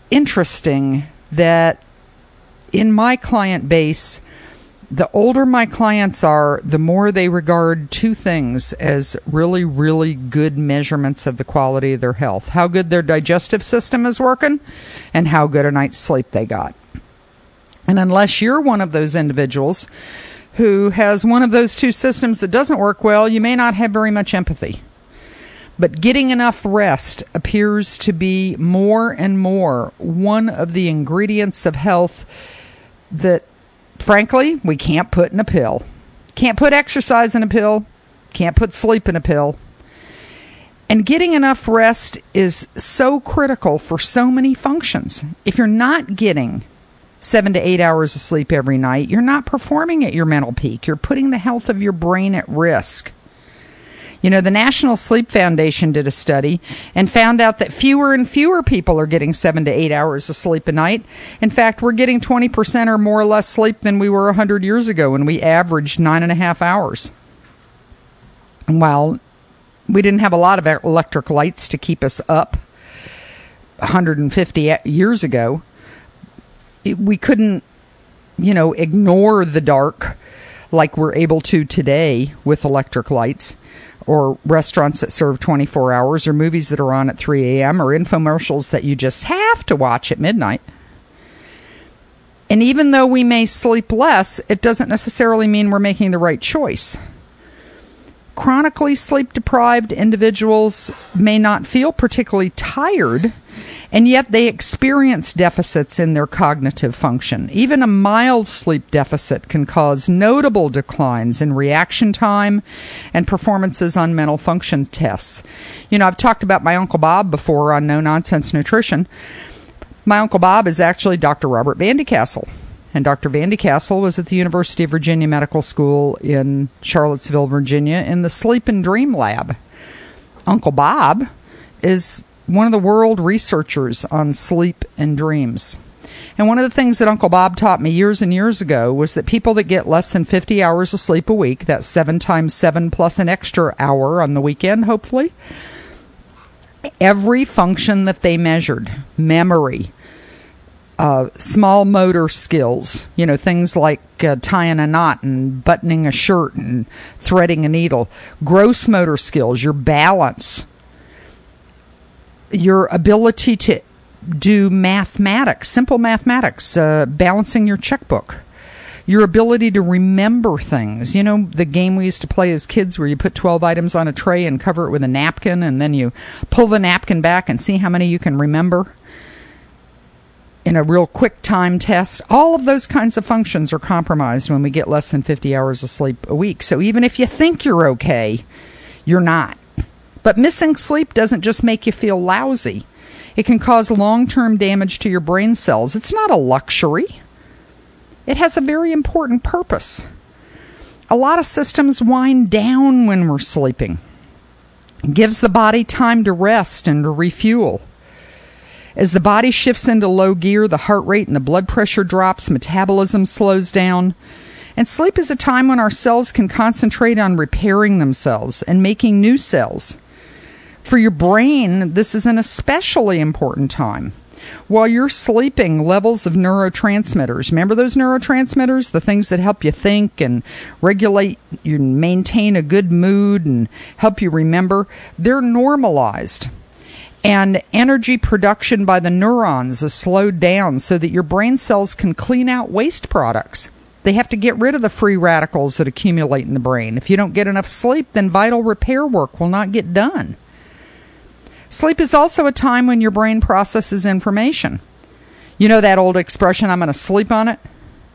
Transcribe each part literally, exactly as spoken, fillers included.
interesting that in my client base, the older my clients are, the more they regard two things as really, really good measurements of the quality of their health. How good their digestive system is working and how good a night's sleep they got. And unless you're one of those individuals who has one of those two systems that doesn't work well, you may not have very much empathy. But getting enough rest appears to be more and more one of the ingredients of health that, frankly, we can't put in a pill. Can't put exercise in a pill. Can't put sleep in a pill. And getting enough rest is so critical for so many functions. If you're not getting seven to eight hours of sleep every night, you're not performing at your mental peak. You're putting the health of your brain at risk. You know, the National Sleep Foundation did a study and found out that fewer and fewer people are getting seven to eight hours of sleep a night. In fact, we're getting twenty percent or more or less sleep than we were one hundred years ago when we averaged nine and a half hours. And while we didn't have a lot of electric lights to keep us up one hundred fifty years ago, it, we couldn't, you know, ignore the dark like we're able to today with electric lights, or restaurants that serve twenty-four hours, or movies that are on at three a.m., or infomercials that you just have to watch at midnight. And even though we may sleep less, it doesn't necessarily mean we're making the right choice. Chronically sleep-deprived individuals may not feel particularly tired, and yet they experience deficits in their cognitive function. Even a mild sleep deficit can cause notable declines in reaction time and performances on mental function tests. You know, I've talked about my Uncle Bob before on No Nonsense Nutrition. My Uncle Bob is actually Doctor Robert Van de Castle. And Doctor Van de Castle was at the University of Virginia Medical School in Charlottesville, Virginia, in the Sleep and Dream Lab. Uncle Bob is one of the world researchers on sleep and dreams. And one of the things that Uncle Bob taught me years and years ago was that people that get less than fifty hours of sleep a week, that's seven times seven plus an extra hour on the weekend, hopefully, every function that they measured, memory, Uh, small motor skills, you know, things like uh, tying a knot and buttoning a shirt and threading a needle, gross motor skills, your balance, your ability to do mathematics, simple mathematics, uh, balancing your checkbook, your ability to remember things. You know, the game we used to play as kids where you put twelve items on a tray and cover it with a napkin, and then you pull the napkin back and see how many you can remember in a real quick time test. All of those kinds of functions are compromised when we get less than fifty hours of sleep a week. So even if you think you're okay, you're not. But missing sleep doesn't just make you feel lousy. It can cause long-term damage to your brain cells. It's not a luxury. It has a very important purpose. A lot of systems wind down when we're sleeping. It gives the body time to rest and to refuel. As the body shifts into low gear, the heart rate and the blood pressure drops, metabolism slows down. And sleep is a time when our cells can concentrate on repairing themselves and making new cells. For your brain, this is an especially important time. While you're sleeping, levels of neurotransmitters, remember those neurotransmitters, the things that help you think and regulate, you maintain a good mood and help you remember, they're normalized. And energy production by the neurons is slowed down so that your brain cells can clean out waste products. They have to get rid of the free radicals that accumulate in the brain. If you don't get enough sleep, then vital repair work will not get done. Sleep is also a time when your brain processes information. You know that old expression, I'm going to sleep on it?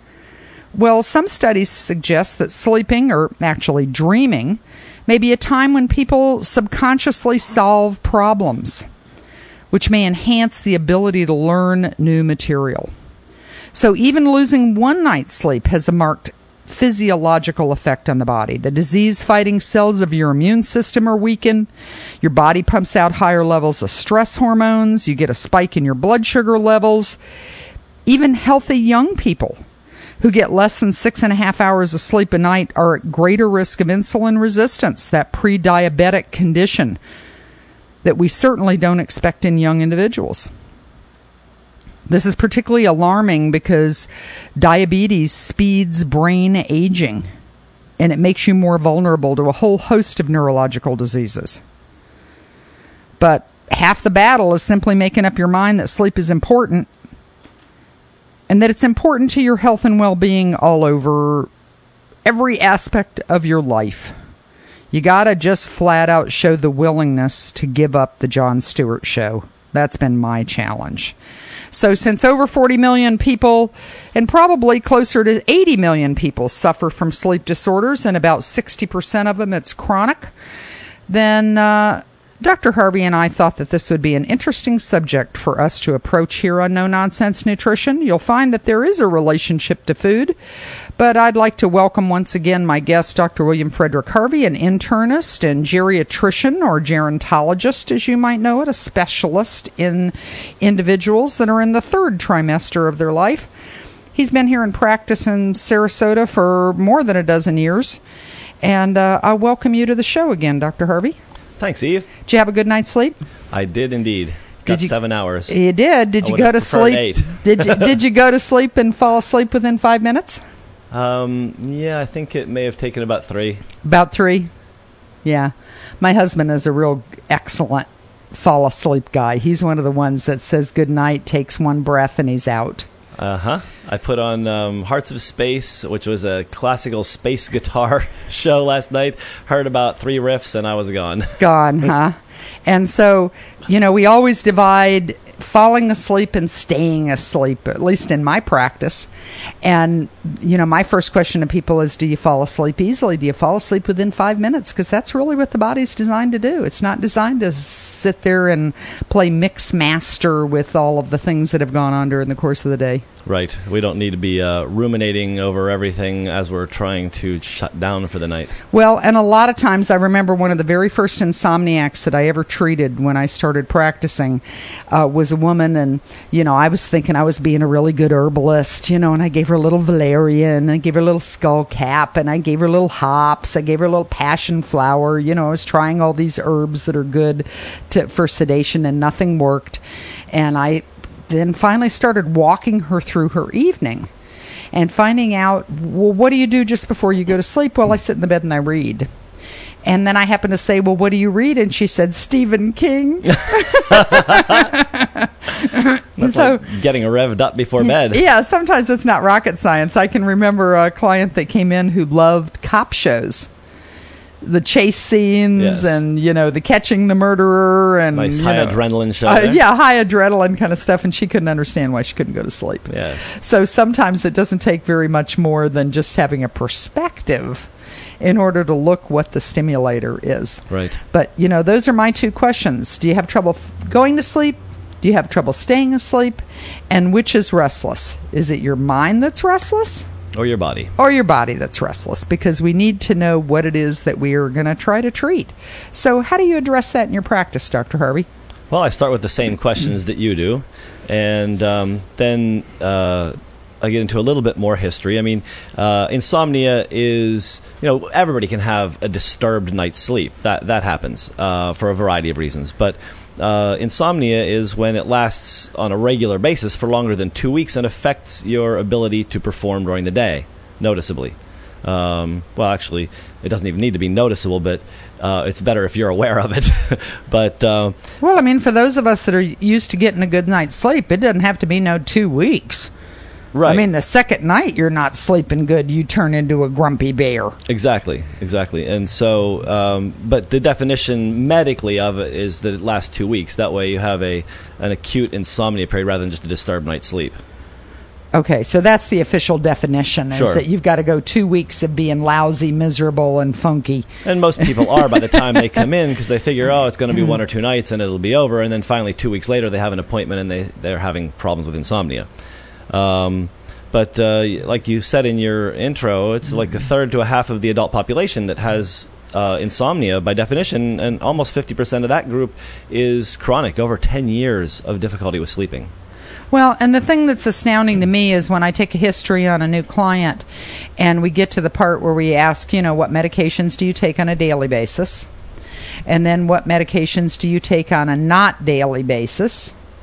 Well, some studies suggest that sleeping, or actually dreaming, may be a time when people subconsciously solve problems, which may enhance the ability to learn new material. So even losing one night's sleep has a marked physiological effect on the body. The disease-fighting cells of your immune system are weakened. Your body pumps out higher levels of stress hormones. You get a spike in your blood sugar levels. Even healthy young people who get less than six and a half hours of sleep a night are at greater risk of insulin resistance, that pre-diabetic condition that we certainly don't expect in young individuals. This is particularly alarming because diabetes speeds brain aging, and it makes you more vulnerable to a whole host of neurological diseases. But half the battle is simply making up your mind that sleep is important, and that it's important to your health and well-being all over every aspect of your life. You gotta just flat out show the willingness to give up the Jon Stewart show. That's been my challenge. So since over forty million people, and probably closer to eighty million people, suffer from sleep disorders, and about sixty percent of them it's chronic, then uh, Doctor Harvey and I thought that this would be an interesting subject for us to approach here on No Nonsense Nutrition. You'll find that there is a relationship to food, but I'd like to welcome once again my guest, Doctor William Frederick Harvey, an internist and geriatrician, or gerontologist, as you might know it, a specialist in individuals that are in the third trimester of their life. He's been here in practice in Sarasota for more than a dozen years, and uh, I welcome you to the show again, Doctor Harvey. Thanks, Eve. Did you have a good night's sleep? I did indeed. Got did you, seven hours. You did. Did I you go to sleep? Eight. did you Did you go to sleep and fall asleep within five minutes? Um. Yeah, I think it may have taken about three. About three. Yeah, my husband is a real excellent fall asleep guy. He's one of the ones that says good night, takes one breath, and he's out. Uh huh. I put on um, Hearts of Space, which was a classical space guitar show last night. Heard about three riffs, and I was gone. Gone, huh? And so, you know, we always divide falling asleep and staying asleep, at least in my practice. And, you know, my first question to people is, do you fall asleep easily? Do you fall asleep within five minutes? Because that's really what the body's designed to do. It's not designed to sit there and play mix master with all of the things that have gone on during the course of the day. Right. We don't need to be uh, ruminating over everything as we're trying to shut down for the night. Well, and a lot of times I remember one of the very first insomniacs that I ever treated when I started practicing uh, was a woman, and, you know, I was thinking I was being a really good herbalist, you know, and I gave her a little valerian, and I gave her a little skull cap, and I gave her little hops, I gave her a little passion flower, you know, I was trying all these herbs that are good to, for sedation, and nothing worked. And I then finally started walking her through her evening and finding out, well, what do you do just before you go to sleep? Well, I sit in the bed and I read. And then I happened to say, well, what do you read? And she said, Stephen King. That's so, like getting revved up before bed. Yeah, sometimes it's not rocket science. I can remember a client that came in who loved cop shows. The chase scenes, yes, and, you know, the catching the murderer, and nice high know, adrenaline show. Uh, yeah, high adrenaline kind of stuff, and she couldn't understand why she couldn't go to sleep. Yes. So sometimes it doesn't take very much more than just having a perspective in order to look what the stimulator is. Right. But, you know, those are my two questions. Do you have trouble f- going to sleep? Do you have trouble staying asleep? And which is restless? Is it your mind that's restless? Or your body. Or your body that's restless, because we need to know what it is that we are going to try to treat. So how do you address that in your practice, Doctor Harvey? Well, I start with the same questions that you do, and um, then uh, I get into a little bit more history. I mean, uh, insomnia is, you know, everybody can have a disturbed night's sleep. That, that happens uh, for a variety of reasons. But Uh, insomnia is when it lasts on a regular basis for longer than two weeks and affects your ability to perform during the day noticeably. Um, well, actually, it doesn't even need to be noticeable, but uh, it's better if you're aware of it. but uh, well, I mean, for those of us that are used to getting a good night's sleep, it doesn't have to be no two weeks. Right. I mean, the second night you're not sleeping good, you turn into a grumpy bear. Exactly, exactly. And so, um, but the definition medically of it is that it lasts two weeks. That way you have a an acute insomnia period rather than just a disturbed night's sleep. Okay, so that's the official definition, is sure. that you've got to go two weeks of being lousy, miserable, and funky. And most people are by the time they come in, because they figure, oh, it's going to be one or two nights and it'll be over. And then finally, two weeks later, they have an appointment and they, they're having problems with insomnia. Um, but uh, like you said in your intro, it's like a third to a half of the adult population that has uh, insomnia by definition, and almost fifty percent of that group is chronic, over ten years of difficulty with sleeping. Well, and the thing that's astounding to me is when I take a history on a new client and we get to the part where we ask, you know, what medications do you take on a daily basis? And then what medications do you take on a not daily basis?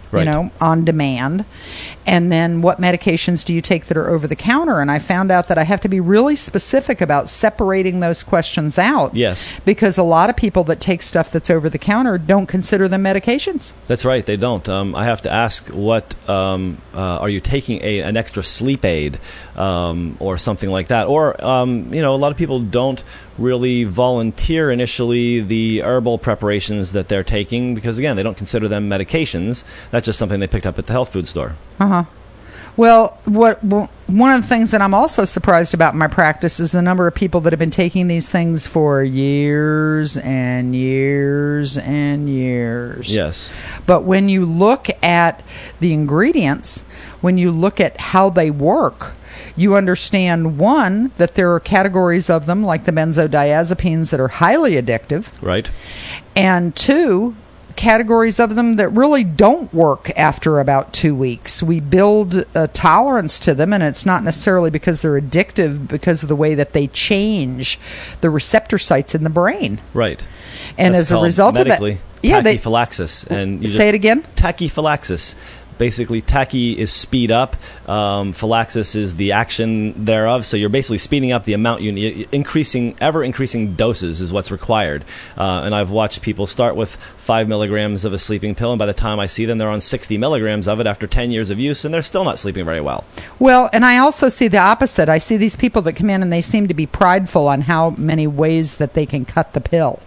Right. you know, on demand? And then what medications do you take that are over the counter? And I found out that I have to be really specific about separating those questions out. Yes. Because a lot of people that take stuff that's over the counter don't consider them medications. That's right. They don't. Um, I have to ask, what um, uh, are you taking a, an extra sleep aid um, or something like that? Or, um, you know, a lot of people don't really volunteer initially the herbal preparations that they're taking because, again, they don't consider them medications. That's just something they picked up at the health food store. Uh-huh. Well, what well, one of the things that I'm also surprised about in my practice is the number of people that have been taking these things for years and years and years. Yes. But when you look at the ingredients, when you look at how they work, you understand, one, that there are categories of them, like the benzodiazepines, that are highly addictive. Right. And two, categories of them that really don't work after about two weeks. We build a tolerance to them, and it's not necessarily because they're addictive, because of the way that they change the receptor sites in the brain. Right. And That's as a result medically, of that, yeah, tachyphylaxis. They, and you say just, it again. Tachyphylaxis. Basically, tachy is speed up. Um, phylaxis is the action thereof. So you're basically speeding up the amount you need. Increasing, ever increasing doses is what's required. Uh, and I've watched people start with five milligrams of a sleeping pill, and by the time I see them, they're on sixty milligrams of it after ten years of use, and they're still not sleeping very well. Well, and I also see the opposite. I see these people that come in and they seem to be prideful on how many ways that they can cut the pill.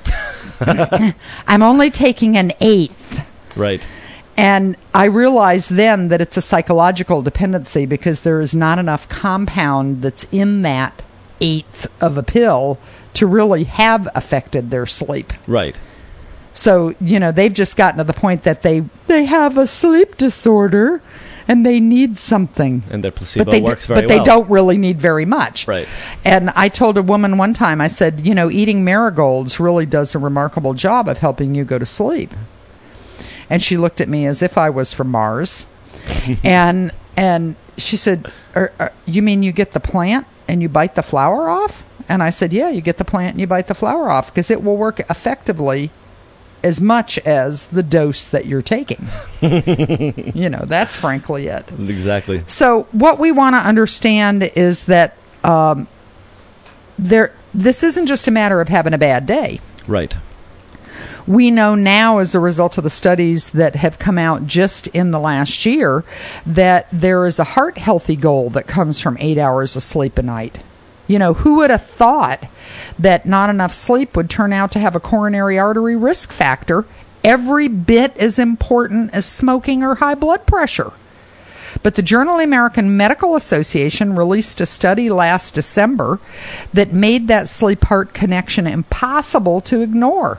I'm only taking an eighth. Right. And I realize then that it's a psychological dependency because there is not enough compound that's in that eighth of a pill to really have affected their sleep. Right. So, you know, they've just gotten to the point that they, they have a sleep disorder and they need something. And their placebo but they works do, very but well. But they don't really need very much. Right. And I told a woman one time, I said, you know, eating marigolds really does a remarkable job of helping you go to sleep. And she looked at me as if I was from Mars. and and she said, er, er, you mean you get the plant and you bite the flower off? And I said, yeah, you get the plant and you bite the flower off because it will work effectively as much as the dose that you're taking. You know, that's frankly it. Exactly. So what we want to understand is that um, there. this isn't just a matter of having a bad day. Right. We know now, as a result of the studies that have come out just in the last year, that there is a heart healthy goal that comes from eight hours of sleep a night. You know, who would have thought that not enough sleep would turn out to have a coronary artery risk factor every bit as important as smoking or high blood pressure? But the Journal of the American Medical Association released a study last December that made that sleep-heart connection impossible to ignore.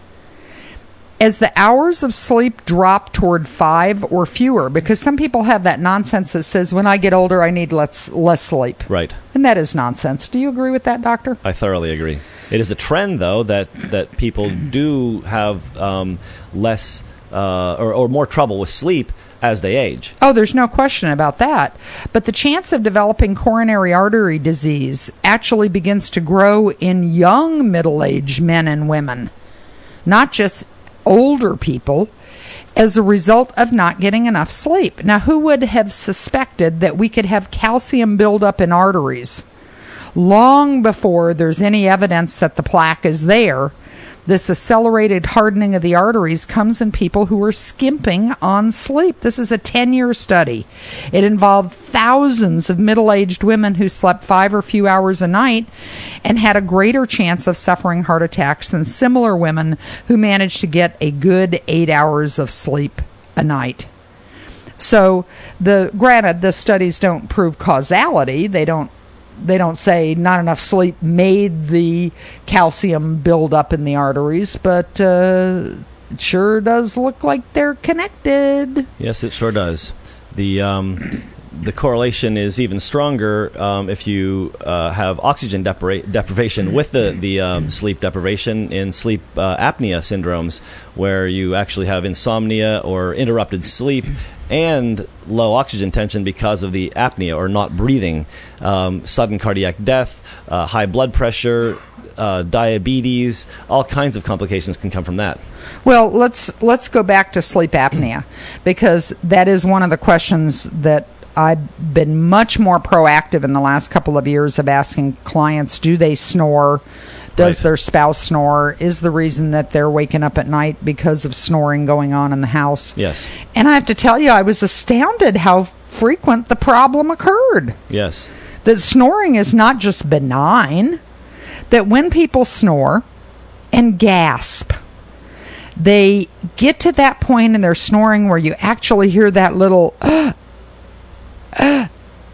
As the hours of sleep drop toward five or fewer, because some people have that nonsense that says, when I get older, I need less, less sleep. Right. And that is nonsense. Do you agree with that, doctor? I thoroughly agree. It is a trend, though, that, that people do have um, less uh, or, or more trouble with sleep as they age. Oh, there's no question about that. But the chance of developing coronary artery disease actually begins to grow in young middle-aged men and women, not just older people, as a result of not getting enough sleep. Now, who would have suspected that we could have calcium buildup in arteries long before there's any evidence that the plaque is there? This accelerated hardening of the arteries comes in people who are skimping on sleep. This is a ten-year study. It involved thousands of middle-aged women who slept five or few hours a night and had a greater chance of suffering heart attacks than similar women who managed to get a good eight hours of sleep a night. So, the granted, the studies don't prove causality. They don't They don't say not enough sleep made the calcium build up in the arteries, but uh, it sure does look like they're connected. Yes, it sure does. The um, the correlation is even stronger um, if you uh, have oxygen depri- deprivation with the, the um, sleep deprivation in sleep uh, apnea syndromes, where you actually have insomnia or interrupted sleep and low oxygen tension because of the apnea or not breathing, um, sudden cardiac death, uh, high blood pressure, uh, diabetes, all kinds of complications can come from that. Well, let's let's go back to sleep apnea, because that is one of the questions that I've been much more proactive in the last couple of years of asking clients, do they snore? Does Right. their spouse snore? Is the reason that they're waking up at night because of snoring going on in the house? Yes. And I have to tell you, I was astounded how frequent the problem occurred. Yes. That snoring is not just benign, that when people snore and gasp, they get to that point in their snoring where you actually hear that little uh, uh,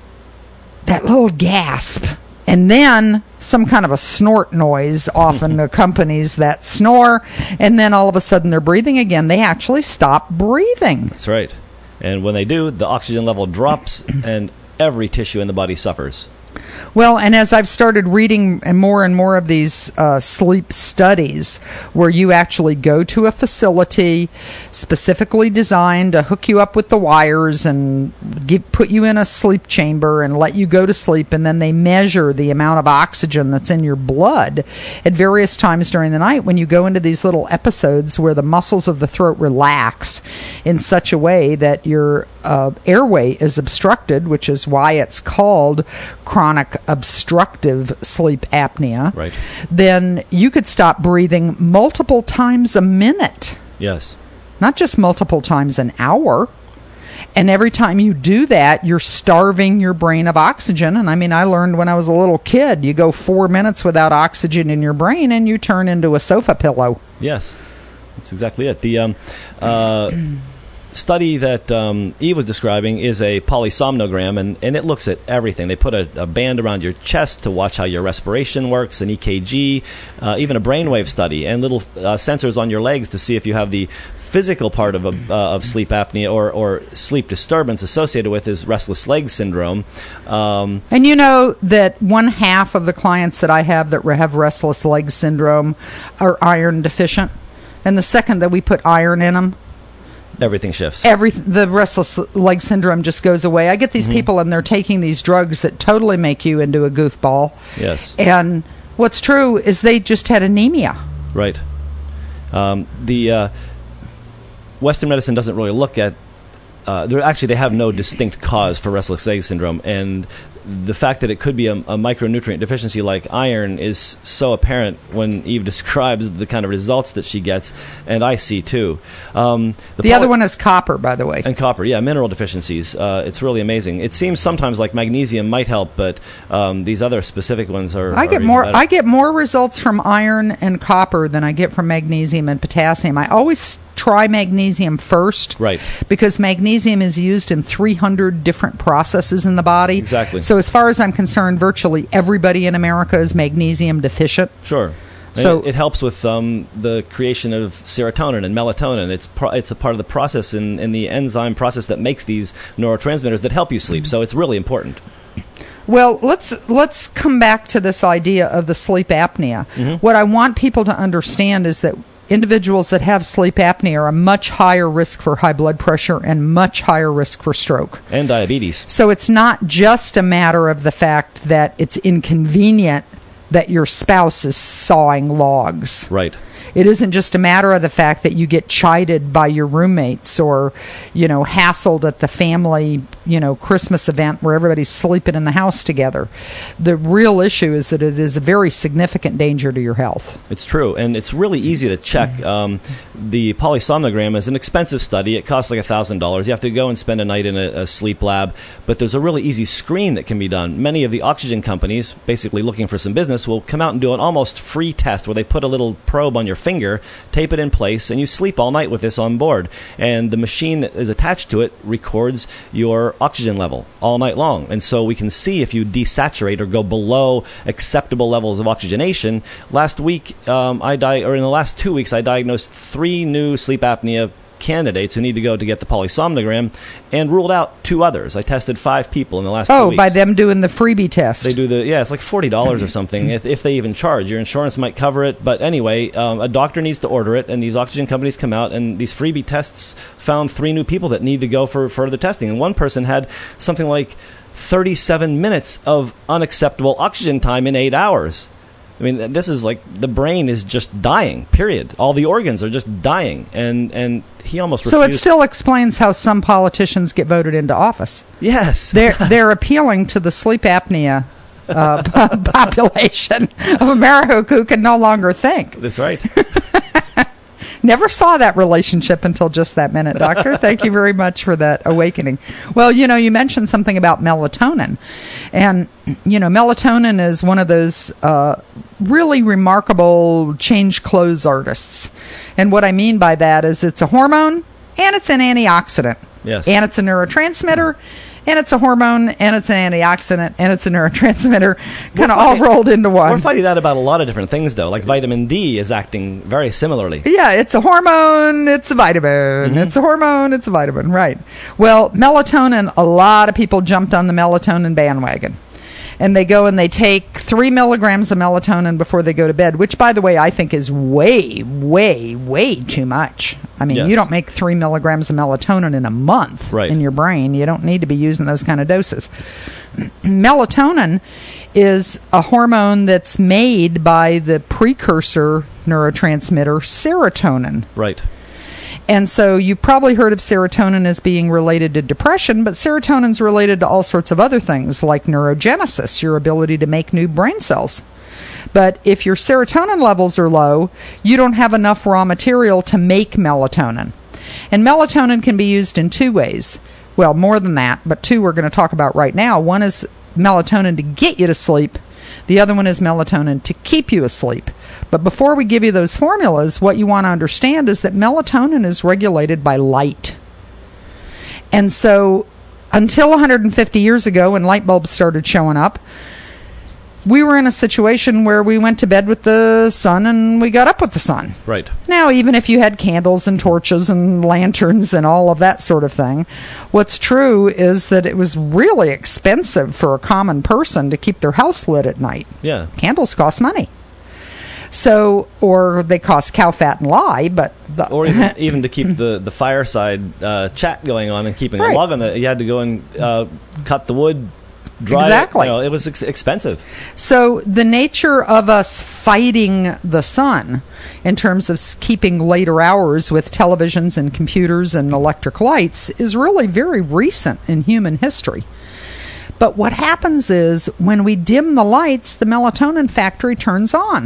that little gasp, and then some kind of a snort noise often accompanies that snore, and then all of a sudden they're breathing again. They actually stop breathing. That's right. And when they do, the oxygen level drops and every tissue in the body suffers. Well, and as I've started reading and more and more of these uh, sleep studies where you actually go to a facility specifically designed to hook you up with the wires and give, put you in a sleep chamber and let you go to sleep, and then they measure the amount of oxygen that's in your blood at various times during the night when you go into these little episodes where the muscles of the throat relax in such a way that your uh, airway is obstructed, which is why it's called chronic obstructive sleep apnea, Right. then you could stop breathing multiple times a minute, Yes. not just multiple times an hour. And every time you do that, you're starving your brain of oxygen. And I mean, I learned when I was a little kid, you go four minutes without oxygen in your brain and you turn into a sofa pillow. Yes. That's exactly it. The um, uh, study that um, Eve was describing is a polysomnogram, and, and it looks at everything. They put a, a band around your chest to watch how your respiration works, an E K G, uh, even a brainwave study, and little uh, sensors on your legs to see if you have the physical part of a, uh, of sleep apnea or, or sleep disturbance associated with is restless leg syndrome. Um, And you know that one half of the clients that I have that have restless leg syndrome are iron deficient. And the second that we put iron in them, everything shifts. every the restless leg syndrome just goes away. I get these Mm-hmm. people and they're taking these drugs that totally make you into a goofball. Yes. And what's true is they just had anemia. Right. Um, the uh, Western medicine doesn't really look at. Uh, there actually, they have no distinct cause for restless leg syndrome, and the fact that it could be a, a micronutrient deficiency like iron is so apparent when Eve describes the kind of results that she gets, and I see too. Um, The, poly- other one is copper, by the way. And copper, yeah, mineral deficiencies. Uh, it's really amazing. It seems sometimes like magnesium might help, but um, these other specific ones are. I are get even more. better. I get more results from iron and copper than I get from magnesium and potassium. I always try magnesium first, Right. Because magnesium is used in three hundred different processes in the body. Exactly. So as far as I'm concerned, virtually everybody in America is magnesium deficient. Sure. So- So it, it helps with um, the creation of serotonin and melatonin. It's pro- it's a part of the process in, in the enzyme process that makes these neurotransmitters that help you sleep. So it's really important. Well, let's let's come back to this idea of the sleep apnea. Mm-hmm. What I want people to understand is that individuals that have sleep apnea are a much higher risk for high blood pressure and much higher risk for stroke. And diabetes. So it's not just a matter of the fact that it's inconvenient that your spouse is sawing logs. Right. It isn't just a matter of the fact that you get chided by your roommates or, you know, hassled at the family, you know, Christmas event where everybody's sleeping in the house together. The real issue is that it is a very significant danger to your health. It's true, and it's really easy to check. Um, the polysomnogram is an expensive study. It costs like one thousand dollars. You have to go and spend a night in a, a sleep lab, but there's a really easy screen that can be done. Many of the oxygen companies, basically looking for some business, will come out and do an almost free test where they put a little probe on your finger, tape it in place, and you sleep all night with this on board. And the machine that is attached to it records your oxygen level all night long. And so we can see if you desaturate or go below acceptable levels of oxygenation. Last week, um, I di- or in the last two weeks, I diagnosed three new sleep apnea candidates who need to go to get the polysomnogram and ruled out two others. I tested five people in the last two Oh, weeks. by them doing the freebie test. They do the, yeah, it's like forty dollars or something, if, if they even charge. Your insurance might cover it, but anyway, um, a doctor needs to order it, and these oxygen companies come out, and these freebie tests found three new people that need to go for further testing. And one person had something like thirty-seven minutes of unacceptable oxygen time in eight hours. I mean, this is like the brain is just dying, period. All the organs are just dying. And, and he almost So refused. it still explains how some politicians get voted into office. Yes. They're, they're appealing to the sleep apnea uh, population of America who can no longer think. That's right. Never saw that relationship until just that minute, Doctor. Thank you very much for that awakening. Well, you know, you mentioned something about melatonin. And, you know, melatonin is one of those uh, really remarkable change clothes artists. And what I mean by that is it's a hormone and it's an antioxidant. Yes. And it's a neurotransmitter. And it's a hormone, and it's an antioxidant, and it's a neurotransmitter, kind of all rolled into one. We're finding that about a lot of different things, though. Like vitamin D is acting very similarly. Yeah, it's a hormone, it's a vitamin. Mm-hmm. It's a hormone, it's a vitamin, right. Well, melatonin, a lot of people jumped on the melatonin bandwagon. And they go and they take three milligrams of melatonin before they go to bed, which, by the way, I think is way, way, way too much. I mean, yes. You don't make three milligrams of melatonin in a month right. in your brain. You don't need to be using those kind of doses. Melatonin is a hormone that's made by the precursor neurotransmitter serotonin. Right. And so you probably heard of serotonin as being related to depression, but serotonin's related to all sorts of other things like neurogenesis, your ability to make new brain cells. But if your serotonin levels are low, you don't have enough raw material to make melatonin. And melatonin can be used in two ways. Well, more than that, but two we're going to talk about right now. One is melatonin to get you to sleep. The other one is melatonin to keep you asleep. But before we give you those formulas, what you want to understand is that melatonin is regulated by light. And so until one hundred fifty years ago, when light bulbs started showing up, we were in a situation where we went to bed with the sun and we got up with the sun. Right. Now, even if you had candles and torches and lanterns and all of that sort of thing, what's true is that it was really expensive for a common person to keep their house lit at night. Yeah. Candles cost money. So, or they cost cow fat and lye, but... The or even, even to keep the, the fireside uh, chat going on and keeping right. a log on the... You had to go and uh, cut the wood, dry exactly. it. You know, it was ex- expensive. So the nature of us fighting the sun in terms of keeping later hours with televisions and computers and electric lights is really very recent in human history. But what happens is when we dim the lights, the melatonin factory turns on.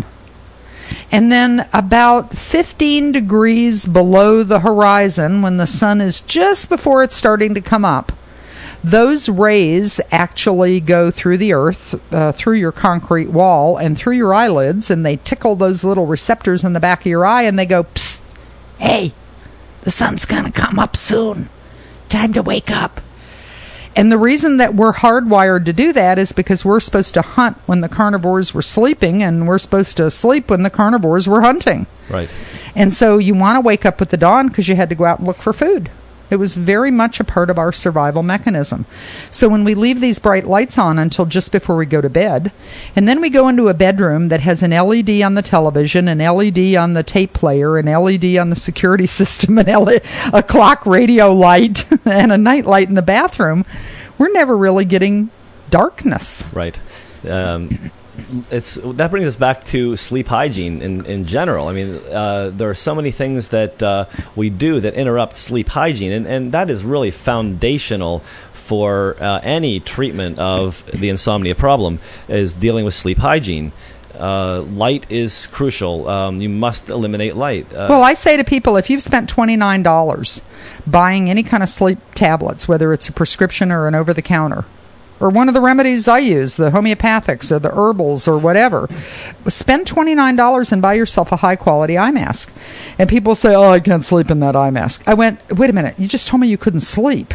And then about fifteen degrees below the horizon, when the sun is just before it's starting to come up, those rays actually go through the earth, uh, through your concrete wall, and through your eyelids, and they tickle those little receptors in the back of your eye, and they go, psst, hey, the sun's going to come up soon. Time to wake up. And the reason that we're hardwired to do that is because we're supposed to hunt when the carnivores were sleeping, and we're supposed to sleep when the carnivores were hunting. Right. And so you want to wake up with the dawn because you had to go out and look for food. It was very much a part of our survival mechanism. So when we leave these bright lights on until just before we go to bed, and then we go into a bedroom that has an L E D on the television, an L E D on the tape player, an L E D on the security system, an L E D, a clock radio light, and a night light in the bathroom, we're never really getting darkness. Right. Um, it's that brings us back to sleep hygiene in, in general. I mean, uh, there are so many things that uh, we do that interrupt sleep hygiene, and, and that is really foundational for uh, any treatment of the insomnia problem, is dealing with sleep hygiene. Uh, light is crucial. Um, you must eliminate light. Uh, well, I say to people, if you've spent twenty-nine dollars buying any kind of sleep tablets, whether it's a prescription or an over-the-counter, or one of the remedies I use, the homeopathics or the herbals or whatever, spend twenty-nine dollars and buy yourself a high-quality eye mask. And people say, oh, I can't sleep in that eye mask. I went, wait a minute, you just told me you couldn't sleep.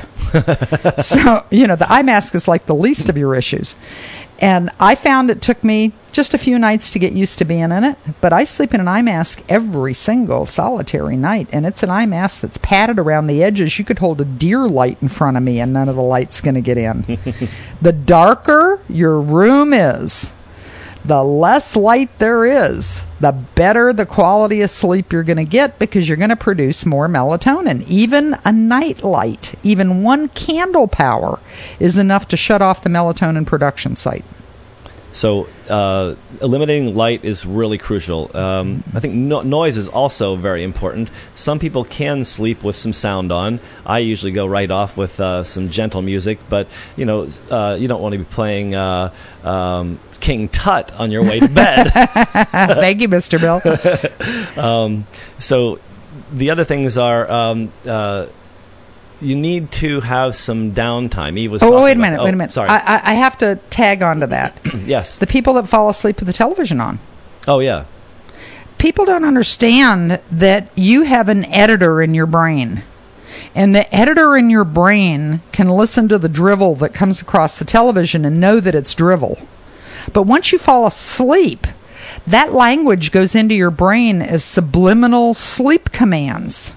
So, you know, the eye mask is like the least of your issues. And I found it took me just a few nights to get used to being in it, but I sleep in an eye mask every single solitary night, and it's an eye mask that's padded around the edges. You could hold a deer light in front of me and none of the light's going to get in. The darker your room is, the less light there is, the better the quality of sleep you're going to get, because you're going to produce more melatonin. Even a night light, even one candle power, is enough to shut off the melatonin production site. So uh, eliminating light is really crucial. Um, I think no- noise is also very important. Some people can sleep with some sound on. I usually go right off with uh, some gentle music, but you know, uh, you don't want to be playing uh, um, King Tut on your way to bed. Thank you, Mister Bill. um, so the other things are. Um, uh, You need to have some downtime. Eve was oh, talking wait a about, minute, oh, wait a minute. Sorry. I, I have to tag onto that. Yes. The people that fall asleep with the television on. Oh, yeah. People don't understand that you have an editor in your brain. And the editor in your brain can listen to the drivel that comes across the television and know that it's drivel. But once you fall asleep, that language goes into your brain as subliminal sleep commands.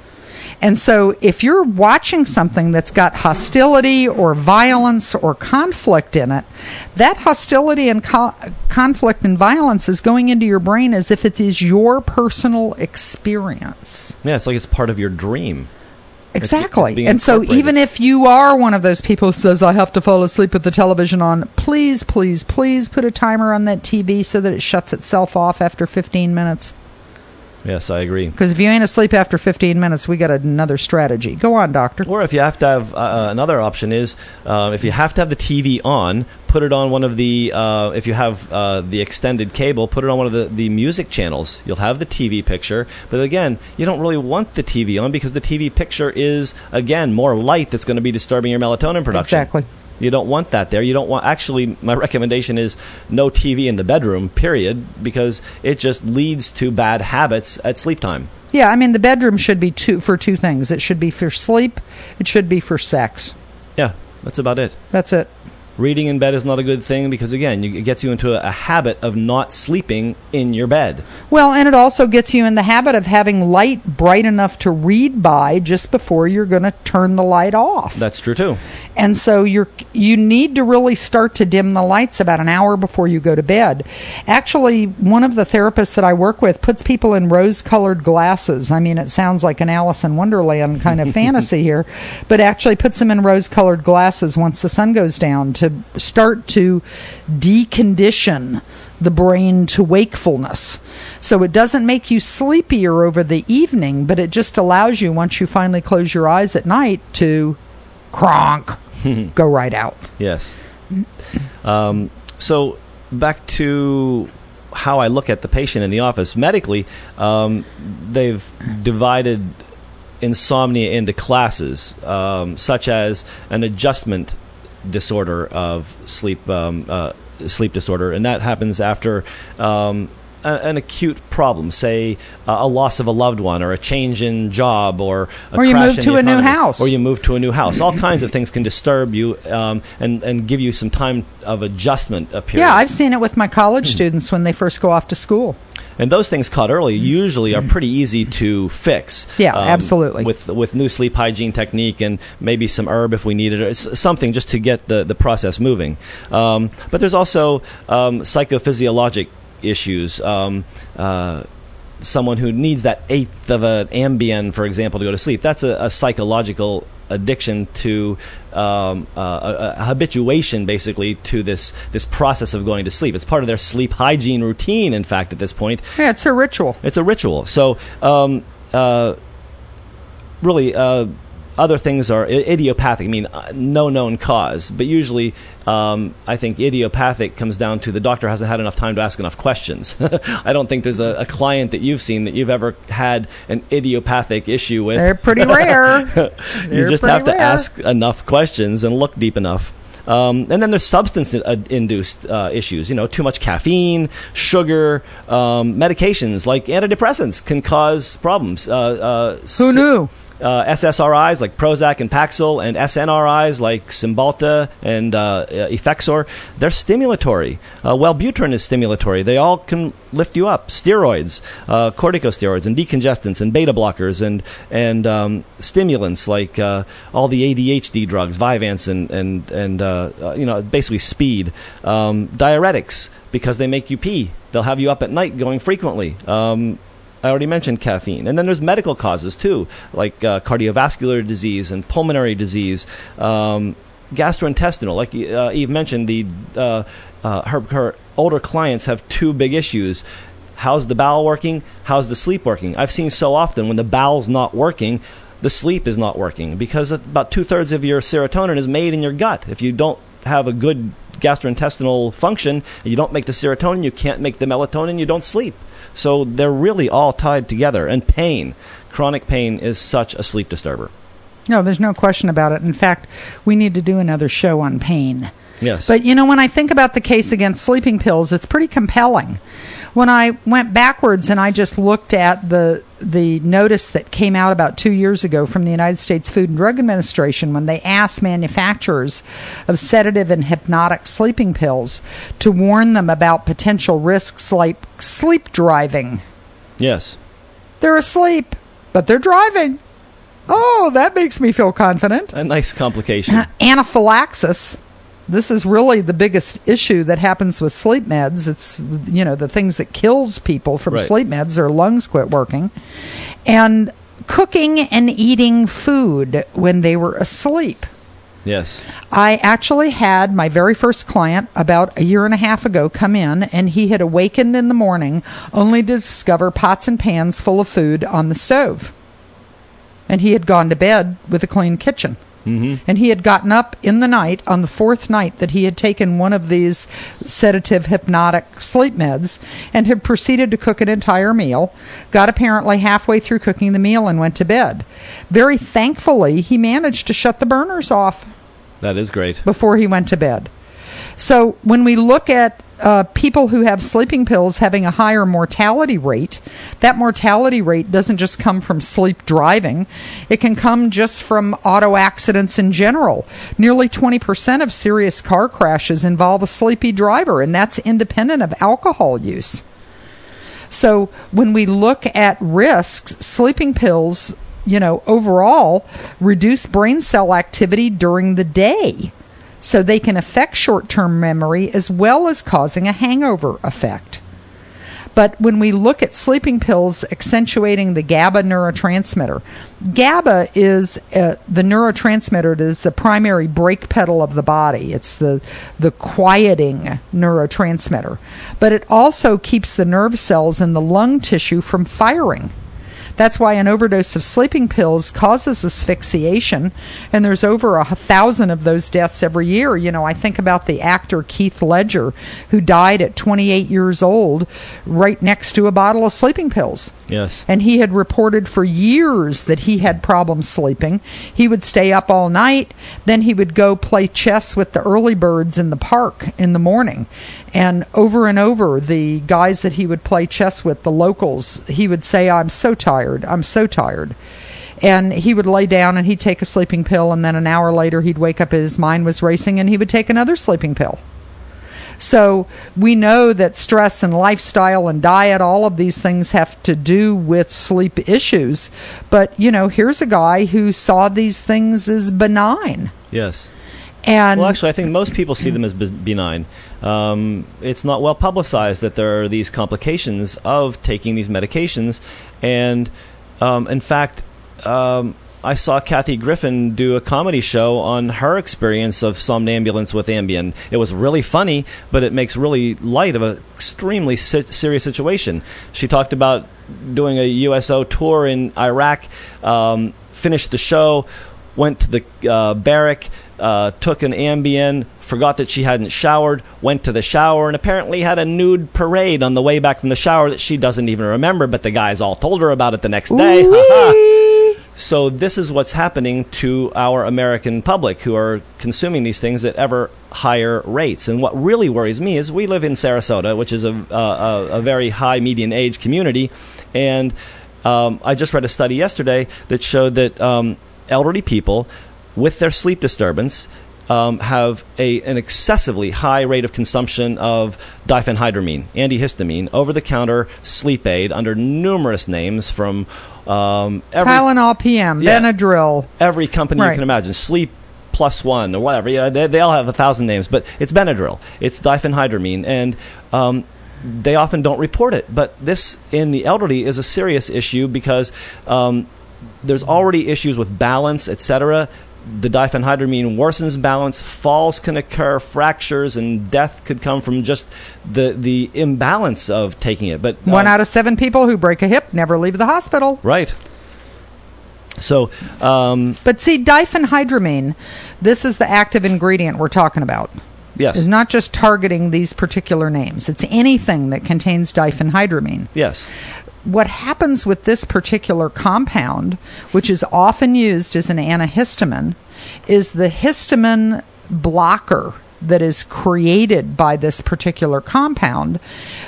And so if you're watching something that's got hostility or violence or conflict in it, that hostility and co- conflict and violence is going into your brain as if it is your personal experience. Yeah, it's like it's part of your dream. Exactly. It's, it's and so even if you are one of those people who says, I have to fall asleep with the television on, please, please, please put a timer on that T V so that it shuts itself off after fifteen minutes. Yes, I agree. Because if you ain't asleep after fifteen minutes, we got another strategy. Go on, doctor. Or if you have to have uh, another option is uh, if you have to have the T V on, put it on one of the. Uh, if you have uh, the extended cable, put it on one of the, the music channels. You'll have the T V picture, but again, you don't really want the T V on because the T V picture is again more light that's going to be disturbing your melatonin production. Exactly. You don't want that there. You don't want. Actually, my recommendation is no T V in the bedroom, period, because it just leads to bad habits at sleep time. Yeah, I mean, the bedroom should be two, for two things. It should be for sleep. It should be for sex. Yeah, that's about it. That's it. Reading in bed is not a good thing because, again, you, it gets you into a, a habit of not sleeping in your bed. Well, and it also gets you in the habit of having light bright enough to read by just before you're going to turn the light off. That's true, too. And so you're you need to really start to dim the lights about an hour before you go to bed. Actually, one of the therapists that I work with puts people in rose-colored glasses. I mean, it sounds like an Alice in Wonderland kind of fantasy here, but actually puts them in rose-colored glasses once the sun goes down to start to decondition the brain to wakefulness. So it doesn't make you sleepier over the evening, but it just allows you, once you finally close your eyes at night, to cronk, go right out. Yes. Um, so back to how I look at the patient in the office. Medically, um, they've divided insomnia into classes, um, such as an adjustment disorder of sleep um, uh, sleep disorder, and that happens after um, a, an acute problem, say uh, a loss of a loved one, or a change in job, or a or you crash move in to the a new economy, house, or you move to a new house. All kinds of things can disturb you um, and and give you some time of adjustment. A period. Yeah, I've seen it with my college students when they first go off to school. And those things caught early usually are pretty easy to fix. Yeah, um, absolutely. With with new sleep hygiene technique and maybe some herb if we needed it, or something just to get the, the process moving. Um, but there's also um, psychophysiologic issues. Um, uh, someone who needs that eighth of an Ambien, for example, to go to sleep. That's a, a psychological addiction to um, uh, a, a habituation, basically, to this this process of going to sleep. It's part of their sleep hygiene routine, in fact, at this point. Yeah, it's a ritual. It's a ritual. So, um, uh, really, uh, other things are idiopathic. I mean, uh, no known cause. But usually, um, I think idiopathic comes down to the doctor hasn't had enough time to ask enough questions. I don't think there's a, a client that you've seen that you've ever had an idiopathic issue with. They're pretty rare. You They're just have to rare. ask enough questions and look deep enough. Um, and then there's substance-induced uh, issues. You know, too much caffeine, sugar, um, medications like antidepressants can cause problems. Uh, uh, Who knew? Uh, S S R Is like Prozac and Paxil, and S N R Is like Cymbalta and uh, Effexor, they're stimulatory. Uh, Wellbutrin is stimulatory. They all can lift you up. Steroids, uh, corticosteroids, and decongestants, and beta blockers, and and um, stimulants like uh, all the A D H D drugs, Vyvanse, and and and uh, uh, you know, basically speed. Um, diuretics because they make you pee. They'll have you up at night going frequently. Um, I already mentioned caffeine. And then there's medical causes, too, like uh, cardiovascular disease and pulmonary disease, um, gastrointestinal, like uh, Eve mentioned, the uh, uh, her, her older clients have two big issues. How's the bowel working? How's the sleep working? I've seen so often when the bowel's not working, the sleep is not working, because about two-thirds of your serotonin is made in your gut. If you don't have a good gastrointestinal function, and you don't make the serotonin, you can't make the melatonin, you don't sleep. So they're really all tied together. And pain, chronic pain is such a sleep disturber. No, there's no question about it. In fact, we need to do another show on pain. Yes. But, you know, when I think about the case against sleeping pills, it's pretty compelling. When I went backwards and I just looked at the the notice that came out about two years ago from the United States Food and Drug Administration when they asked manufacturers of sedative and hypnotic sleeping pills to warn them about potential risks like sleep driving. Yes. They're asleep, but they're driving. Oh, that makes me feel confident. A nice complication. Uh, anaphylaxis. This is really the biggest issue that happens with sleep meds. It's, you know, the things that kills people from right. sleep meds. Their lungs quit working. And cooking and eating food when they were asleep. Yes. I actually had my very first client about a year and a half ago come in, and he had awakened in the morning only to discover pots and pans full of food on the stove. And he had gone to bed with a clean kitchen. Mm-hmm. And he had gotten up in the night, on the fourth night that he had taken one of these sedative hypnotic sleep meds, and had proceeded to cook an entire meal, got apparently halfway through cooking the meal and went to bed. Very thankfully, he managed to shut the burners off. That is great. Before he went to bed. So when we look at uh, people who have sleeping pills having a higher mortality rate, that mortality rate doesn't just come from sleep driving. It can come just from auto accidents in general. Nearly twenty percent of serious car crashes involve a sleepy driver, and that's independent of alcohol use. So when we look at risks, sleeping pills, you know, overall reduce brain cell activity during the day. So they can affect short-term memory as well as causing a hangover effect. But when we look at sleeping pills accentuating the GABA neurotransmitter, GABA is uh, the neurotransmitter that is the primary brake pedal of the body. It's the, the quieting neurotransmitter. But it also keeps the nerve cells in the lung tissue from firing. That's why an overdose of sleeping pills causes asphyxiation, and there's over a thousand of those deaths every year. You know, I think about the actor Keith Ledger, who died at twenty-eight years old right next to a bottle of sleeping pills. Yes. And he had reported for years that he had problems sleeping. He would stay up all night, then he would go play chess with the early birds in the park in the morning. And over and over, the guys that he would play chess with, the locals, he would say, I'm so tired, I'm so tired. And he would lay down and he'd take a sleeping pill, and then an hour later he'd wake up and his mind was racing and he would take another sleeping pill. So we know that stress and lifestyle and diet, all of these things have to do with sleep issues. But, you know, here's a guy who saw these things as benign. Yes. And well, actually, I think most people see them as be- benign. Um, it's not well publicized that there are these complications of taking these medications. And, um, in fact, um, I saw Kathy Griffin do a comedy show on her experience of somnambulance with Ambien. It was really funny, but it makes really light of an extremely si- serious situation. She talked about doing a U S O tour in Iraq, um, finished the show, went to the uh, barrack, uh, took an Ambien, forgot that she hadn't showered, went to the shower, and apparently had a nude parade on the way back from the shower that she doesn't even remember, but the guys all told her about it the next day. So this is what's happening to our American public who are consuming these things at ever higher rates. And what really worries me is we live in Sarasota, which is a, a, a very high median age community, and um, I just read a study yesterday that showed that um, elderly people with their sleep disturbance um, have a, an excessively high rate of consumption of diphenhydramine, antihistamine, over-the-counter sleep aid under numerous names from um, every, Tylenol P M, yeah, Benadryl. Every company right. you can imagine, Sleep Plus One or whatever. You know, they, they all have a thousand names, but it's Benadryl, it's diphenhydramine, and um, they often don't report it. But this, in the elderly, is a serious issue because um, there's already issues with balance, et cetera. the diphenhydramine worsens balance, falls can occur, fractures, and death could come from just the the imbalance of taking it. But one um, out of seven people who break a hip never leave the hospital. Right. So, um, but see, diphenhydramine, this is the active ingredient we're talking about. Yes. Is not just targeting these particular names. It's anything that contains diphenhydramine. Yes. What happens with this particular compound, which is often used as an antihistamine, is the histamine blocker that is created by this particular compound.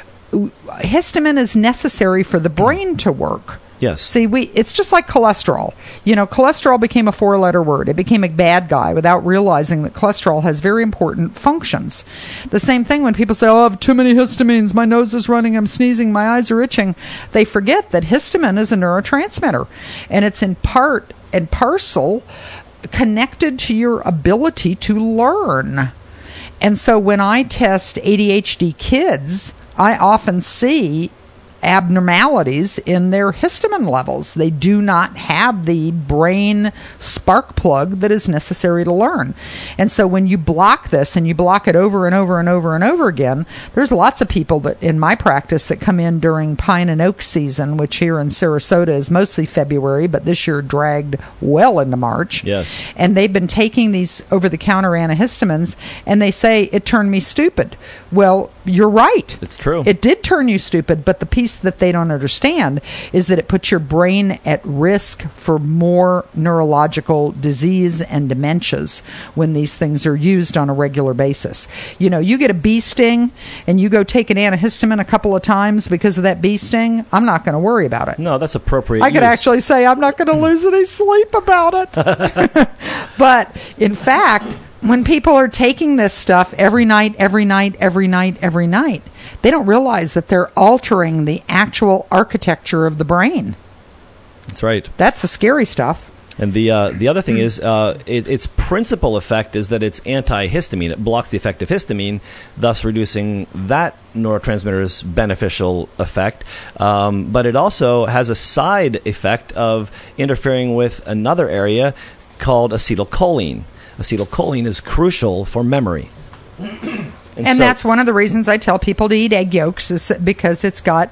Histamine is necessary for the brain to work. Yes. See, we it's just like cholesterol. You know, cholesterol became a four-letter word. It became a bad guy without realizing that cholesterol has very important functions. The same thing when people say, oh, I have too many histamines, my nose is running, I'm sneezing, my eyes are itching. They forget that histamine is a neurotransmitter, and it's in part and parcel connected to your ability to learn. And so when I test A D H D kids, I often see abnormalities in their histamine levels. They do not have the brain spark plug that is necessary to learn. And so when you block this and you block it over and over and over and over again, there's lots of people that in my practice that come in during pine and oak season, which here in Sarasota is mostly February, but this year dragged well into March. Yes. And they've been taking these over-the-counter antihistamines, and they say, it turned me stupid. Well, you're right. It's true. It did turn you stupid, but the piece that they don't understand is that it puts your brain at risk for more neurological disease and dementias when these things are used on a regular basis. You know, you get a bee sting and you go take an antihistamine a couple of times because of that bee sting, I'm not going to worry about it. No, that's appropriate I could use. actually say I'm not going to lose any sleep about it. But in fact, when people are taking this stuff every night, every night, every night, every night, they don't realize that they're altering the actual architecture of the brain. That's right. That's the scary stuff. And the uh, the other thing is, uh, it, its principal effect is that it's antihistamine. It blocks the effect of histamine, thus reducing that neurotransmitter's beneficial effect. Um, but it also has a side effect of interfering with another area called acetylcholine. Acetylcholine is crucial for memory. and and so, that's one of the reasons I tell people to eat egg yolks, is because it's got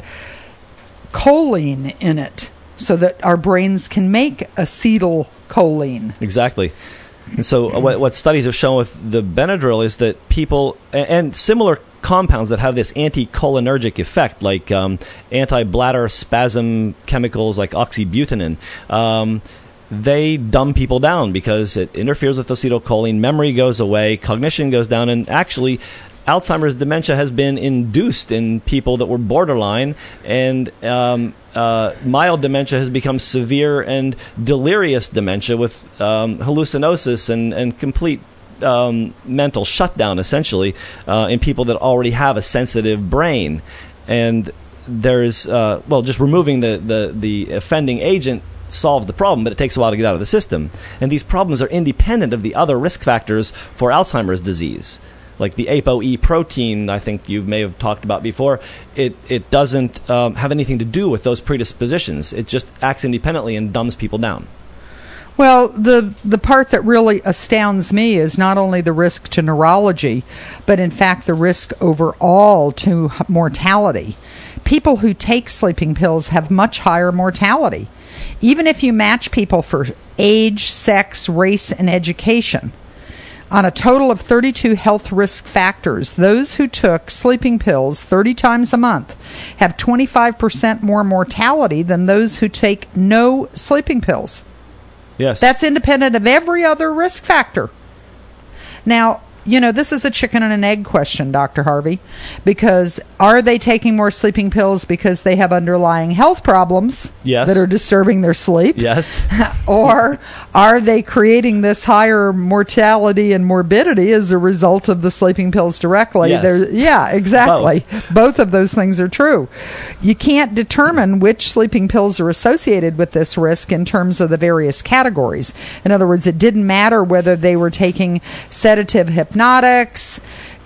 choline in it, so that our brains can make acetylcholine. Exactly. And so what, what studies have shown with the Benadryl is that people, and, and similar compounds that have this anticholinergic effect, like um, anti-bladder spasm chemicals like oxybutynin, um, they dumb people down because it interferes with acetylcholine, memory goes away, cognition goes down, and actually Alzheimer's dementia has been induced in people that were borderline, and um, uh, mild dementia has become severe and delirious dementia with um, hallucinosis and, and complete um, mental shutdown, essentially, uh, in people that already have a sensitive brain. And there's, uh, well, just removing the, the, the offending agent solves the problem, but it takes a while to get out of the system. And these problems are independent of the other risk factors for Alzheimer's disease. Like the A P O E protein, I think you may have talked about before, it, it doesn't um, have anything to do with those predispositions. It just acts independently and dumbs people down. Well, the the part that really astounds me is not only the risk to neurology, but in fact the risk overall to mortality. People who take sleeping pills have much higher mortality. Even if you match people for age, sex, race, and education, on a total of thirty-two health risk factors, those who took sleeping pills thirty times a month have twenty-five percent more mortality than those who take no sleeping pills. Yes. That's independent of every other risk factor. Now, you know, this is a chicken and an egg question, Doctor Harvey, because are they taking more sleeping pills because they have underlying health problems yes. that are disturbing their sleep? Yes. Or are they creating this higher mortality and morbidity as a result of the sleeping pills directly? Yes. They're, yeah, exactly. Both. Both of those things are true. You can't determine which sleeping pills are associated with this risk in terms of the various categories. In other words, it didn't matter whether they were taking sedative hypnotics,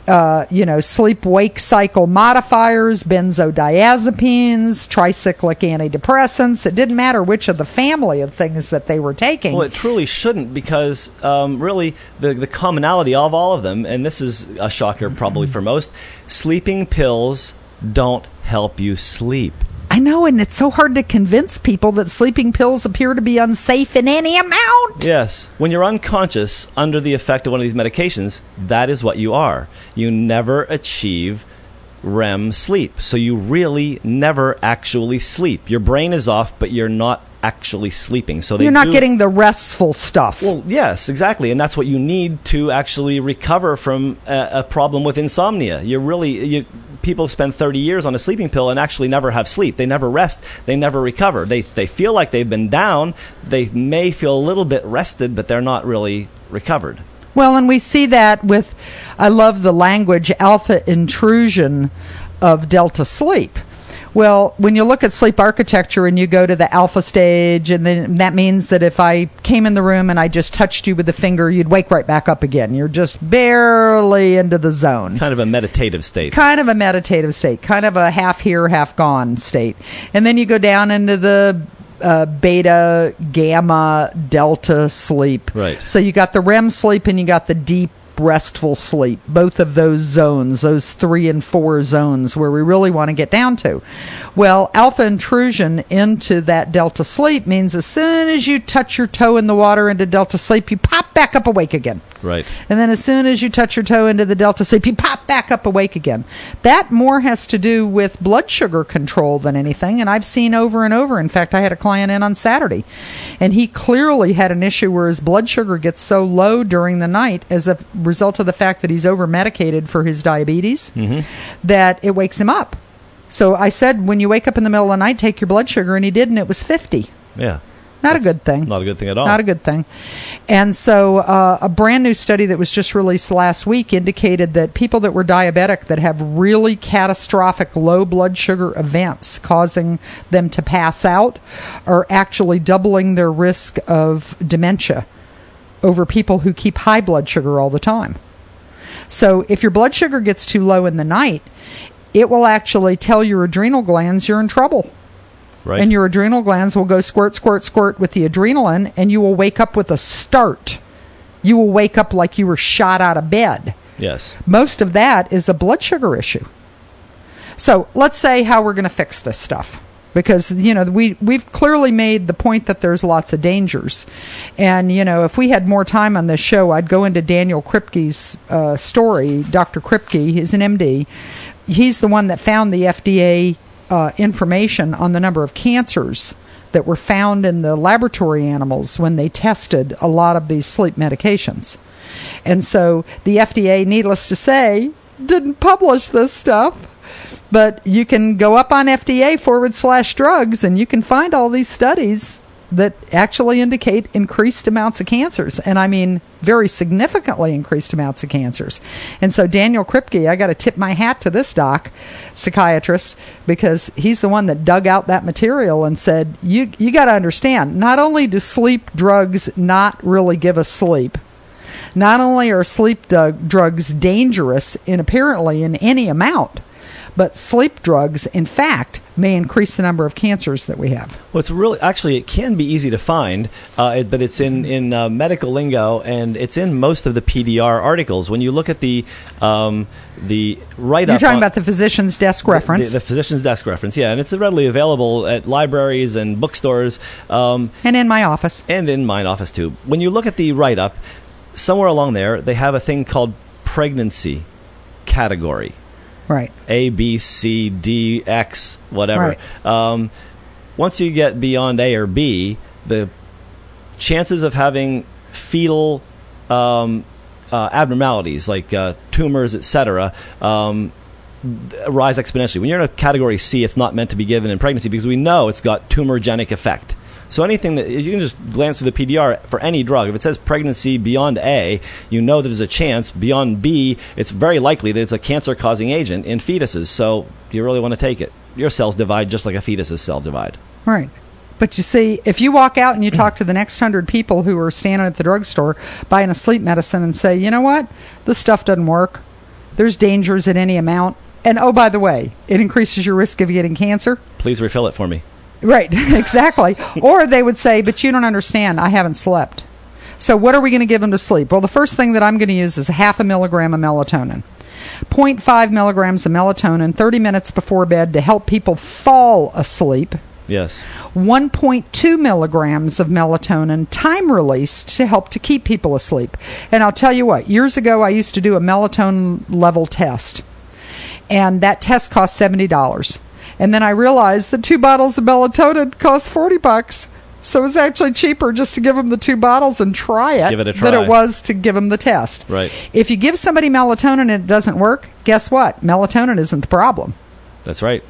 uh, you know, sleep-wake cycle modifiers, benzodiazepines, tricyclic antidepressants. It didn't matter which of the family of things that they were taking. Well, it truly shouldn't, because um, really the, the commonality of all of them, and this is a shocker probably for most, sleeping pills don't help you sleep. I know, and it's so hard to convince people that sleeping pills appear to be unsafe in any amount. Yes. When you're unconscious under the effect of one of these medications, that is what you are. You never achieve R E M sleep. So you really never actually sleep. Your brain is off, but you're not actually sleeping. So they You're not do, getting the restful stuff. Well, yes, exactly. And that's what you need to actually recover from a, a problem with insomnia. You're really... You, people spend thirty years on a sleeping pill and actually never have sleep. They never rest. They never recover. They they feel like they've been down. They may feel a little bit rested, but they're not really recovered. Well, and we see that with, I love the language, alpha intrusion of delta sleep. Well, when you look at sleep architecture and you go to the alpha stage, and then that means that if I came in the room and I just touched you with a finger, you'd wake right back up again. You're just barely into the zone. Kind of a meditative state. Kind of a meditative state. Kind of a half here, half gone state. And then you go down into the uh, beta, gamma, delta sleep. Right. So you got the R E M sleep and you got the deep, restful sleep, both of those zones, those three and four zones where we really want to get down to. Well, alpha intrusion into that delta sleep means as soon as you touch your toe in the water into delta sleep, you pop back up awake again. Right. And then as soon as you touch your toe into the delta sleep, you pop back up awake again. That more has to do with blood sugar control than anything. And I've seen over and over. In fact, I had a client in on Saturday, and he clearly had an issue where his blood sugar gets so low during the night as a result of the fact that he's over-medicated for his diabetes, mm-hmm. that it wakes him up. So I said, when you wake up in the middle of the night, take your blood sugar, and he did, and it was fifty. Yeah. Not That's a good thing. Not a good thing at all. Not a good thing. And so uh, a brand new study that was just released last week indicated that people that were diabetic that have really catastrophic low blood sugar events causing them to pass out are actually doubling their risk of dementia over people who keep high blood sugar all the time. So if your blood sugar gets too low in the night, it will actually tell your adrenal glands you're in trouble. Right. And your adrenal glands will go squirt, squirt, squirt with the adrenaline, and you will wake up with a start. You will wake up like you were shot out of bed. Yes. Most of that is a blood sugar issue. So let's say how we're going to fix this stuff. Because, you know, we, we've clearly made the point that there's lots of dangers. And, you know, if we had more time on this show, I'd go into Daniel Kripke's uh, story. Doctor Kripke, he's an M D. He's the one that found the F D A uh, information on the number of cancers that were found in the laboratory animals when they tested a lot of these sleep medications. And so the F D A, needless to say, didn't publish this stuff. But you can go up on F D A forward slash drugs, and you can find all these studies that actually indicate increased amounts of cancers. And I mean, very significantly increased amounts of cancers. And so Daniel Kripke, I got to tip my hat to this doc, psychiatrist, because he's the one that dug out that material and said, you, you got to understand, not only do sleep drugs not really give us sleep, not only are sleep dug- drugs dangerous in apparently in any amount, but sleep drugs, in fact, may increase the number of cancers that we have. Well, it's really, actually, it can be easy to find, uh, it, but it's in, in uh, medical lingo, and it's in most of the P D R articles. When you look at the um, the write-up... You're talking on, about the physician's desk reference. The, the physician's desk reference, yeah, and it's readily available at libraries and bookstores. Um, and in my office. And in my office, too. When you look at the write-up, somewhere along there, they have a thing called pregnancy category. Right. A, B, C, D, X, whatever. Right. Um, once you get beyond A or B, the chances of having fetal um, uh, abnormalities like uh, tumors, et cetera, um, rise exponentially. When you're in a category C, it's not meant to be given in pregnancy because we know it's got tumorigenic effect. So anything that you can just glance through the P D R for any drug. If it says pregnancy beyond A, you know that there's a chance. Beyond B, it's very likely that it's a cancer-causing agent in fetuses. So do you really want to take it? Your cells divide just like a fetus's cell divide. Right. But you see, if you walk out and you talk to the next hundred people who are standing at the drugstore buying a sleep medicine and say, you know what, this stuff doesn't work, There's dangers at any amount. And oh, by the way, it increases your risk of getting cancer. Please refill it for me. Right, exactly. Or they would say, but you don't understand, I haven't slept. So what are we going to give them to sleep? Well, the first thing that I'm going to use is a half a milligram of melatonin. zero point five milligrams of melatonin thirty minutes before bed to help people fall asleep. Yes. one point two milligrams of melatonin time released to help to keep people asleep. And I'll tell you what, years ago I used to do a melatonin level test. And that test cost seventy dollars. And then I realized the two bottles of melatonin cost forty bucks. So it was actually cheaper just to give them the two bottles and try it, give it a try. than it was to give them the test. Right. If you give somebody melatonin and it doesn't work, guess what? Melatonin isn't the problem. That's right.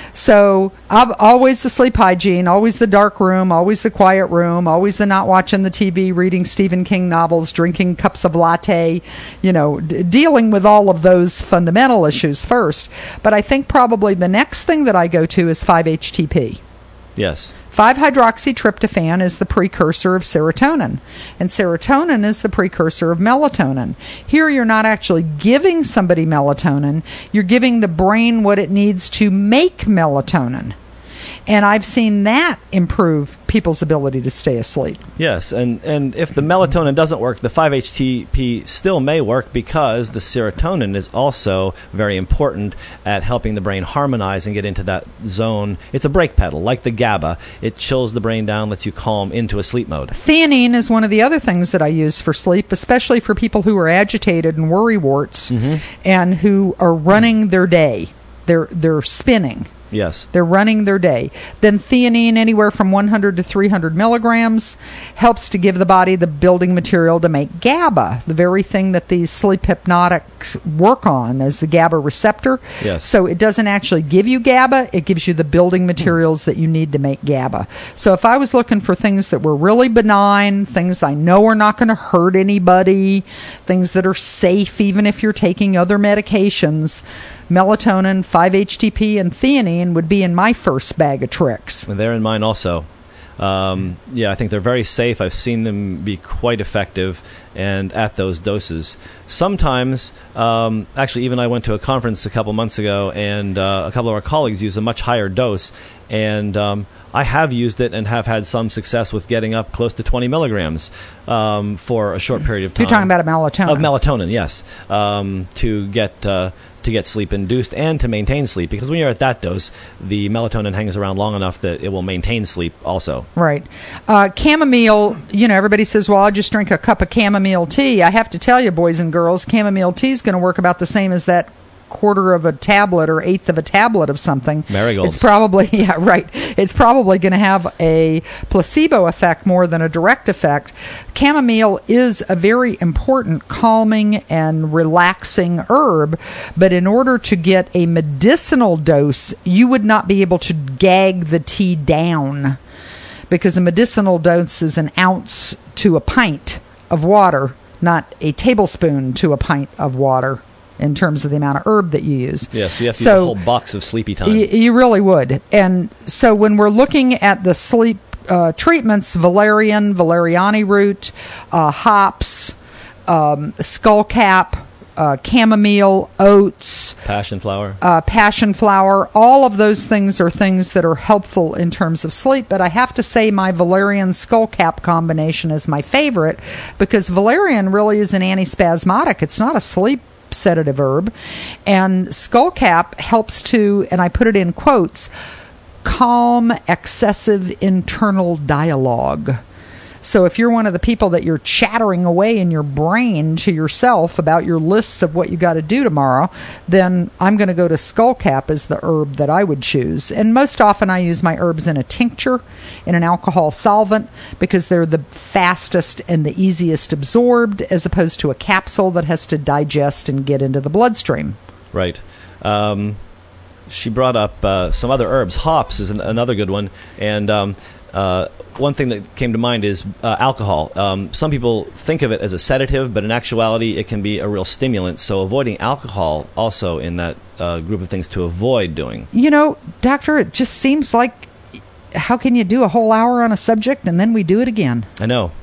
So I've always the sleep hygiene, always the dark room, always the quiet room, always the not watching the T V, reading Stephen King novels, drinking cups of latte, you know, d- dealing with all of those fundamental issues first. But I think probably the next thing that I go to is five H T P. Yes. five hydroxytryptophan is the precursor of serotonin, and serotonin is the precursor of melatonin. Here you're not actually giving somebody melatonin, you're giving the brain what it needs to make melatonin. And I've seen that improve people's ability to stay asleep. Yes, and, and if the melatonin doesn't work, the five H T P still may work because the serotonin is also very important at helping the brain harmonize and get into that zone. It's a brake pedal, like the GABA. It chills the brain down, lets you calm into a sleep mode. Theanine is one of the other things that I use for sleep, especially for people who are agitated and worrywarts mm-hmm. and who are running their day. They're, they're spinning. Yes. They're running their day. Then theanine, anywhere from one hundred to three hundred milligrams, helps to give the body the building material to make GABA, the very thing that these sleep hypnotics work on as the GABA receptor. Yes. So it doesn't actually give you GABA, it gives you the building materials that you need to make GABA. So if I was looking for things that were really benign, things I know are not going to hurt anybody, things that are safe even if you're taking other medications, melatonin, five H T P, and theanine would be in my first bag of tricks. And they're in mine also. Um, yeah, I think they're very safe. I've seen them be quite effective and at those doses. Sometimes, um, actually, even I went to a conference a couple months ago, and uh, a couple of our colleagues used a much higher dose, and um, I have used it and have had some success with getting up close to twenty milligrams um, for a short period of time. You're talking about a melatonin. Of melatonin, yes, um, to get uh, to get sleep induced and to maintain sleep. Because when you're at that dose, the melatonin hangs around long enough that it will maintain sleep also. Right. Uh, chamomile, you know, everybody says, well, I'll just drink a cup of chamomile tea. I have to tell you, boys and girls, chamomile tea is going to work about the same as that quarter of a tablet or eighth of a tablet of something. Marigolds. It's probably, yeah, right. It's probably going to have a placebo effect more than a direct effect. Chamomile is a very important calming and relaxing herb, but in order to get a medicinal dose, you would not be able to gag the tea down, because a medicinal dose is an ounce to a pint of water, not a tablespoon to a pint of water, in terms of the amount of herb that you use. Yeah, so you have to so use a whole box of sleepy time. Y- you really would. And so when we're looking at the sleep uh, treatments, valerian, valeriani root, uh, hops, um, skullcap, uh, chamomile, oats, passion flower, uh, passion flower, all of those things are things that are helpful in terms of sleep. But I have to say my valerian skullcap combination is my favorite, because valerian really is an antispasmodic. It's not a sleep sedative herb, and skullcap helps to, and I put it in quotes, calm excessive internal dialogue. So if you're one of the people that you're chattering away in your brain to yourself about your lists of what you got to do tomorrow, then I'm going to go to skullcap as the herb that I would choose. And most often I use my herbs in a tincture, in an alcohol solvent, because they're the fastest and the easiest absorbed, as opposed to a capsule that has to digest and get into the bloodstream. Right. Um, she brought up uh, some other herbs. Hops is an, another good one. And um, uh, one thing that came to mind is uh, alcohol. Um, some people think of it as a sedative, but in actuality it can be a real stimulant. So avoiding alcohol also in that uh, group of things to avoid doing. You know, doctor, it just seems like, how can you do a whole hour on a subject and then we do it again? I know.